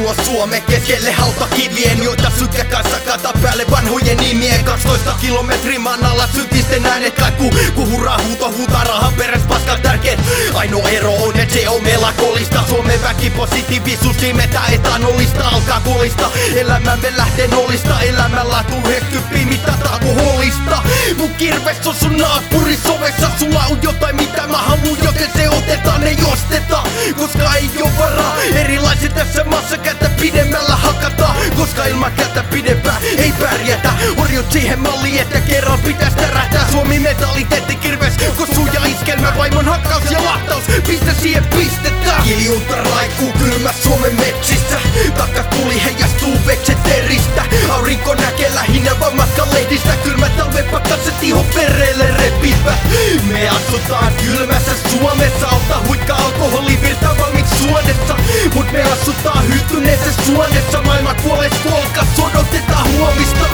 tulo Suomeen keskelle hautakivien, joita sytkä kanssa kata päälle vanhojen nimien. 12 kilometrin maan alla syntisten äänet kaikuu, kun hurraa huutaa rahan peräs paskan tärkeet. Ainoa ero on, et se on melakolista. Suomen väki positiivisuus imetää etanolista, alkaa kolista. Elämämme lähtee nollista, elämänlaatu 90 mitataan holista. Mun kirves on sun naapuri sovessa, sulla on jotain mitä mä haluun, joten se otetaan, ei osteta. Koska ei oo varaa, erilaiset tässä maassa kättä pidemmällä hakataan. Koska ilman kättä pidempää ei pärjätä. Orjut siihen malliin, että kerran pitäis tärähtää. Suomi mentaliteetti kirves, kossu ja iskelmä, vaimon hakkaus ja lahtaus, pistä siihen pistetään. Hiljunta raikuu kylmä Suomen metsissä, takas tuli heijastuu vekseteristä. Aurinko näkee lähinnä vaan matkan lehdistä, kylmä talven pakkaset ihon vereelle repivät. Me asutaan kylmässä Suomessa, alta huikka alkoholivirta valmiiksi suonessa. Mut me asutaan hyytyneessä suonessa, maailman kuollees kolkas, odotetaan huomista.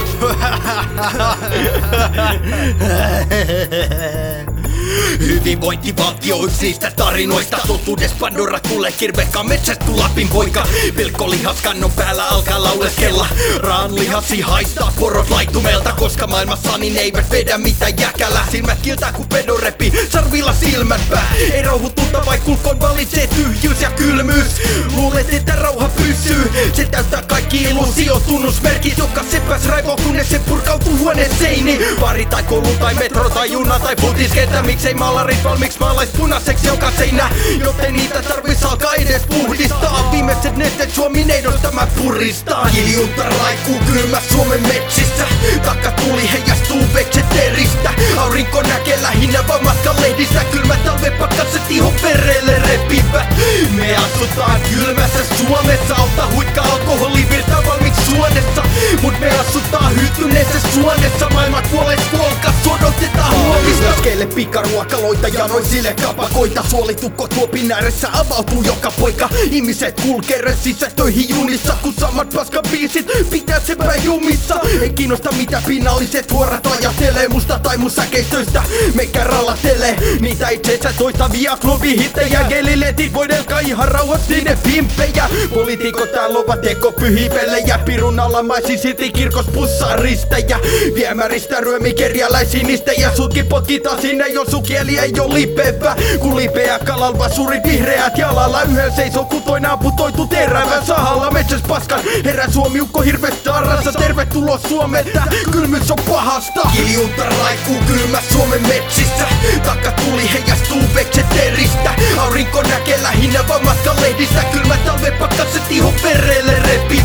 Hyvinvointivaltio yksi niistä tarinoista. Totuudes Pandora tulee kirvekkaan metsästä kun Lapin poika. Pilkkolihas kannon päällä alkaa lauleskella. Raanlihasi haistaa porot laittumelta, koska maailmassa niin eivät vedä mitään jäkälää. Silmät kiltää kun pedo repii sarvilla silmät pää. Ei rauhoituta vaik kulkon valitsee tyhjyys ja kylmyys. Luulet että rauha pysyy, se täyttää kaikki illusio tunnusmerkit. Joka sepäs raivoo kunnes se purkautuu huoneen seiniin. Pari tai koulu tai metro tai juna tai futiskentä. Miksei maalarit valmiiksi maalais punaiseksi joka seinä, joten niitä tarvis alkaa edes puhdistaa. Viimeiset nesteet Suomi neidosta mä puristaa. Hiljunta raikuu kylmä Suomen metsissä, takka tuli heijastuu vekseteristä. Aurinko näkee lähinnä vaan matkan lehdistä, kylmä talven pakkaset ihon vereelle repivät. Me asutaan kylmässä Suomessa, alta huikka alkoholivirta valmiiksi suonessa. Mut me asutaan hyytyneessä suonessa, maailman kuollees kolkas, odotetaan huomista. Keille pikaruokaloita ja noisille kapakoita, suolitukko tuopin ääressä avautuu joka poika. Ihmiset kulkee ressissä töihin junissa, kun samat paskabiisit pitää sepä jumissa. Ei kiinnosta mitä pinnalliset huorat ajattelee musta tai mun säkeistöistä. Meikä rallattelee niitä itseensä toistavia klubihittejä. Geliletit voidelkaa ihan rauhasti ne pimppejä. Poliitikot täällä ovat tekopyhipellejä, pirun alamaisi silti kirkos pussaa ristejä. Viemäristä ryömi kerjäläisiin nistejä, sutkin potkitaan sinne jos sun kieli ei oo lipevä. Kun lipeä kalal vasurit vihreät jalalla, yhden seisoo kun toinen amputoitu terävän sahalla. Metsäs paskan herää Suomi ukko hirves saarassa, tervetuloa Suomelta, kylmyys on pahasta. Hiljunta raikuu kylmä Suomen metsissä, takka tuli heijastuu vekseteristä. Aurinko näkee lähinnä vaan matkan lehdistä, kylmä talven pakkaset ihon vereelle repii.